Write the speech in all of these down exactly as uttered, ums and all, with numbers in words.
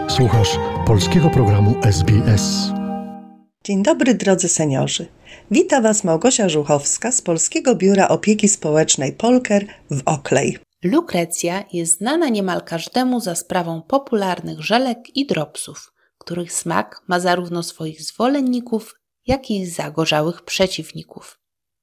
Słuchasz polskiego programu S B S. Dzień dobry, drodzy seniorzy. Wita Was Małgosia Żuchowska z Polskiego Biura Opieki Społecznej Polker w Oakley. Lukrecja jest znana niemal każdemu za sprawą popularnych żelek i dropsów, których smak ma zarówno swoich zwolenników, jak i zagorzałych przeciwników.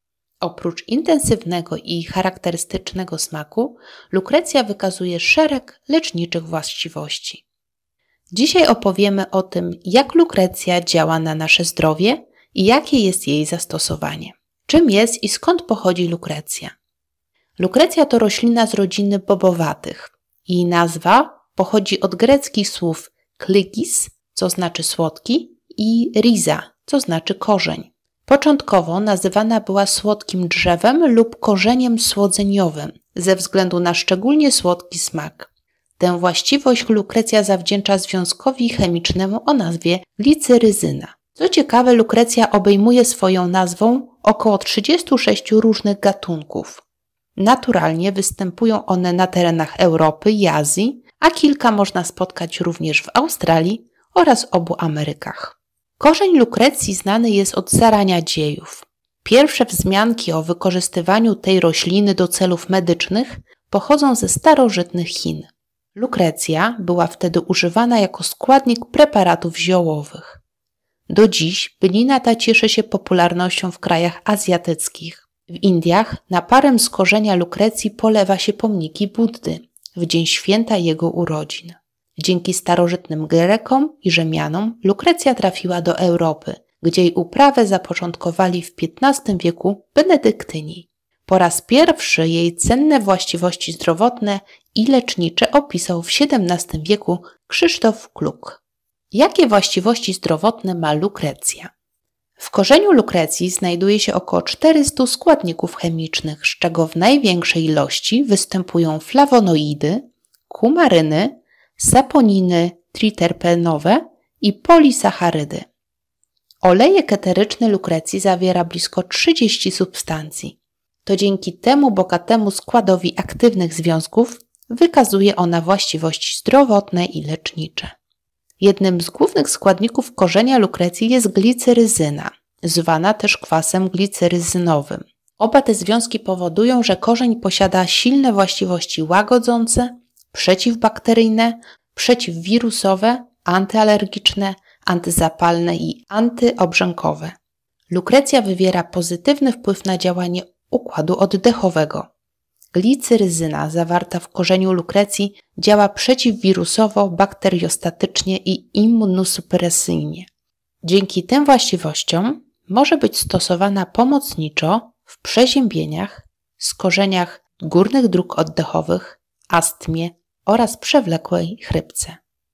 Oprócz intensywnego i charakterystycznego smaku, lukrecja wykazuje szereg leczniczych właściwości. Dzisiaj opowiemy o tym, jak lukrecja działa na nasze zdrowie i jakie jest jej zastosowanie. Czym jest i skąd pochodzi lukrecja? Lukrecja to roślina z rodziny bobowatych. Jej nazwa pochodzi od greckich słów klygis, co znaczy słodki, i rhiza, co znaczy korzeń. Początkowo nazywana była słodkim drzewem lub korzeniem słodzeniowym ze względu na szczególnie słodki smak. Tę właściwość lukrecja zawdzięcza związkowi chemicznemu o nazwie gliceryzyna. Co ciekawe, lukrecja obejmuje swoją nazwą około trzydzieści sześć różnych gatunków. Naturalnie występują one na terenach Europy i Azji, a kilka można spotkać również w Australii oraz obu Amerykach. Korzeń lukrecji znany jest od zarania dziejów. Pierwsze wzmianki o wykorzystywaniu tej rośliny do celów medycznych pochodzą ze starożytnych Chin. Lukrecja była wtedy używana jako składnik preparatów ziołowych. Do dziś bylina ta cieszy się popularnością w krajach azjatyckich. W Indiach na parę z korzenia lukrecji polewa się pomniki Buddy w dzień święta jego urodzin. Dzięki starożytnym Grekom i Rzymianom lukrecja trafiła do Europy, gdzie jej uprawę zapoczątkowali w piętnastym wieku benedyktyni. Po raz pierwszy jej cenne właściwości zdrowotne i lecznicze opisał w siedemnastym wieku Krzysztof Kluk. Jakie właściwości zdrowotne ma lukrecja? W korzeniu lukrecji znajduje się około czterysta składników chemicznych, z czego w największej ilości występują flawonoidy, kumaryny, saponiny triterpenowe i polisacharydy. Olejek eteryczny lukrecji zawiera blisko trzydzieści substancji. To dzięki temu bogatemu składowi aktywnych związków wykazuje ona właściwości zdrowotne i lecznicze. Jednym z głównych składników korzenia lukrecji jest gliceryzyna, zwana też kwasem gliceryzynowym. Oba te związki powodują, że korzeń posiada silne właściwości łagodzące, przeciwbakteryjne, przeciwwirusowe, antyalergiczne, antyzapalne i antyobrzękowe. Lukrecja wywiera pozytywny wpływ na działanie układu oddechowego. Gliceryzyna zawarta w korzeniu lukrecji działa przeciwwirusowo, bakteriostatycznie i immunosupresyjnie. Dzięki tym właściwościom może być stosowana pomocniczo w przeziębieniach, skorzeniach górnych dróg oddechowych, astmie oraz przewlekłej chrypce.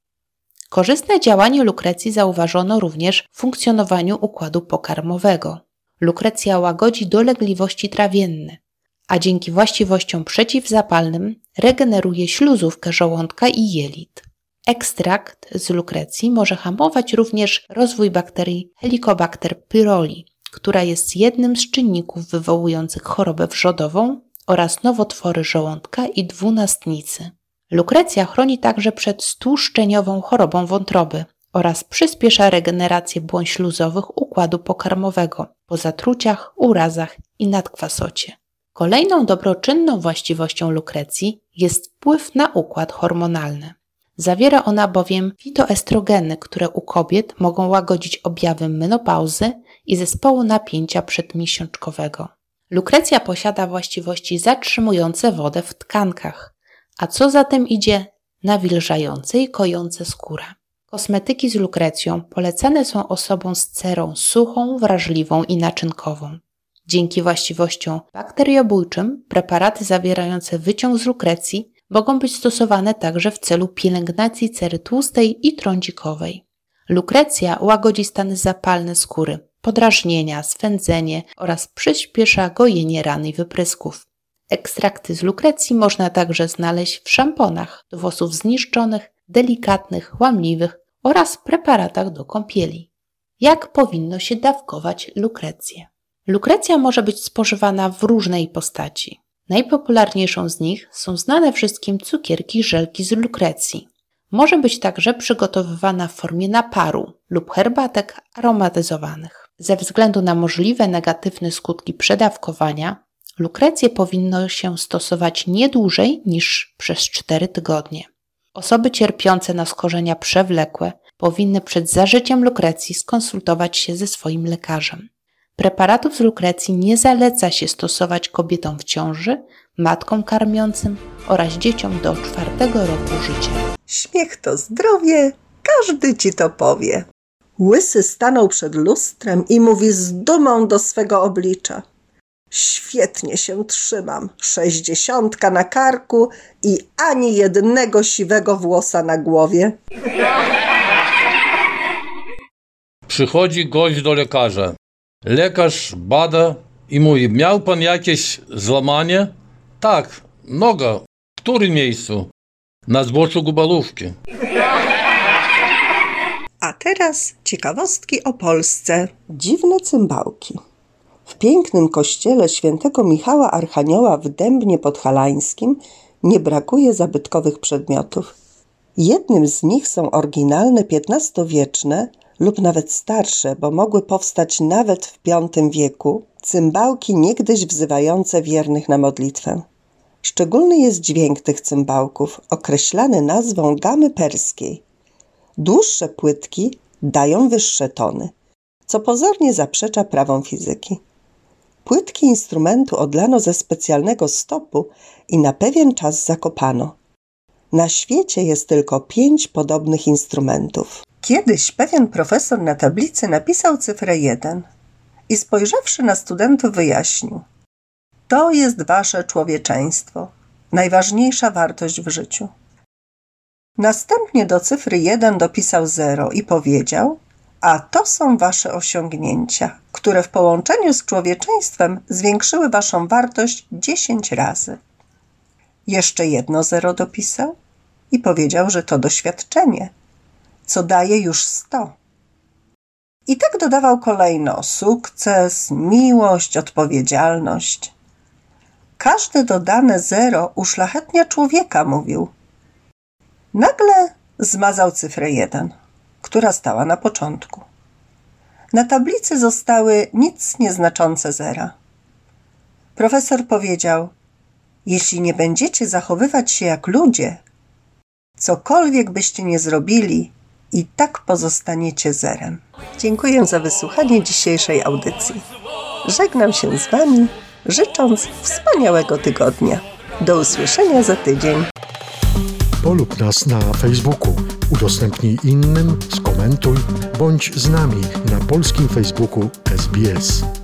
Korzystne działanie lukrecji zauważono również w funkcjonowaniu układu pokarmowego. Lukrecja łagodzi dolegliwości trawienne, a dzięki właściwościom przeciwzapalnym regeneruje śluzówkę żołądka i jelit. Ekstrakt z lukrecji może hamować również rozwój bakterii Helicobacter pylori, która jest jednym z czynników wywołujących chorobę wrzodową oraz nowotwory żołądka i dwunastnicy. Lukrecja chroni także przed stłuszczeniową chorobą wątroby oraz przyspiesza regenerację błon śluzowych układu pokarmowego po zatruciach, urazach i nadkwasocie. Kolejną dobroczynną właściwością lukrecji jest wpływ na układ hormonalny. Zawiera ona bowiem fitoestrogeny, które u kobiet mogą łagodzić objawy menopauzy i zespołu napięcia przedmiesiączkowego. Lukrecja posiada właściwości zatrzymujące wodę w tkankach, a co za tym idzie, nawilżające i kojące skórę. Kosmetyki z lukrecją polecane są osobom z cerą suchą, wrażliwą i naczynkową. Dzięki właściwościom bakteriobójczym preparaty zawierające wyciąg z lukrecji mogą być stosowane także w celu pielęgnacji cery tłustej i trądzikowej. Lukrecja łagodzi stany zapalne skóry, podrażnienia, swędzenie oraz przyspiesza gojenie ran i wyprysków. Ekstrakty z lukrecji można także znaleźć w szamponach do włosów zniszczonych, delikatnych, łamliwych oraz preparatach do kąpieli. Jak powinno się dawkować lukrecję? Lukrecja może być spożywana w różnej postaci. Najpopularniejszą z nich są znane wszystkim cukierki żelki z lukrecji. Może być także przygotowywana w formie naparu lub herbatek aromatyzowanych. Ze względu na możliwe negatywne skutki przedawkowania, lukrecję powinno się stosować nie dłużej niż przez cztery tygodnie. Osoby cierpiące na schorzenia przewlekłe powinny przed zażyciem lukrecji skonsultować się ze swoim lekarzem. Preparatów z lukrecji nie zaleca się stosować kobietom w ciąży, matkom karmiącym oraz dzieciom do czwartego roku życia. Śmiech to zdrowie, każdy ci to powie. Łysy stanął przed lustrem i mówi z dumą do swego oblicza. Świetnie się trzymam, sześćdziesiątka na karku i ani jednego siwego włosa na głowie. Przychodzi gość do lekarza. Lekarz bada i mówi: miał pan jakieś złamanie? Tak, noga. W którym miejscu? Na zboczu gubalówki. A teraz ciekawostki o Polsce. Dziwne cymbałki. W pięknym kościele świętego Michała Archanioła w Dębnie Podhalańskim nie brakuje zabytkowych przedmiotów. Jednym z nich są oryginalne piętnastowieczne lub nawet starsze, bo mogły powstać nawet w piątym wieku, cymbałki niegdyś wzywające wiernych na modlitwę. Szczególny jest dźwięk tych cymbałków, określany nazwą gamy perskiej. Dłuższe płytki dają wyższe tony, co pozornie zaprzecza prawom fizyki. Płytki instrumentu odlano ze specjalnego stopu i na pewien czas zakopano. Na świecie jest tylko pięć podobnych instrumentów. Kiedyś pewien profesor na tablicy napisał cyfrę jeden i spojrzawszy na studentów wyjaśnił: to jest wasze człowieczeństwo, najważniejsza wartość w życiu. Następnie do cyfry jeden dopisał zero i powiedział: a to są wasze osiągnięcia, które w połączeniu z człowieczeństwem zwiększyły waszą wartość dziesięć razy. Jeszcze jedno zero dopisał i powiedział, że to doświadczenie, co daje już sto. I tak dodawał kolejno sukces, miłość, odpowiedzialność. Każde dodane zero uszlachetnia człowieka, mówił. Nagle zmazał cyfrę jeden, która stała na początku. Na tablicy zostały nic nieznaczące zera. Profesor powiedział: jeśli nie będziecie zachowywać się jak ludzie, cokolwiek byście nie zrobili, i tak pozostaniecie zerem. Dziękuję za wysłuchanie dzisiejszej audycji. Żegnam się z wami, życząc wspaniałego tygodnia. Do usłyszenia za tydzień. Polub nas na Facebooku, udostępnij innym, skomentuj, bądź z nami na polskim Facebooku S B S.